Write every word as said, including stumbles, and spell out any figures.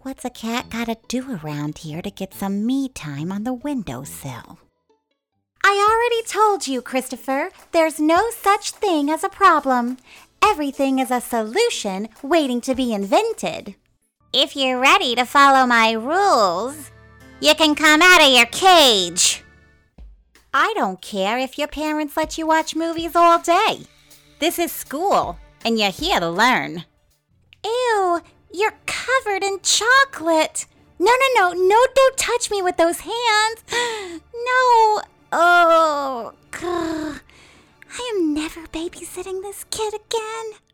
what's a cat gotta do around here to get some me time on the windowsill? I already told you, Christopher, there's no such thing as a problem. Everything is a solution waiting to be invented. If you're ready to follow my rules, you can come out of your cage. I don't care if your parents let you watch movies all day. This is school, and you're here to learn. Ew, you're covered in chocolate. No, no, no, no, don't touch me with those hands. No, oh, God. I am never babysitting this kid again.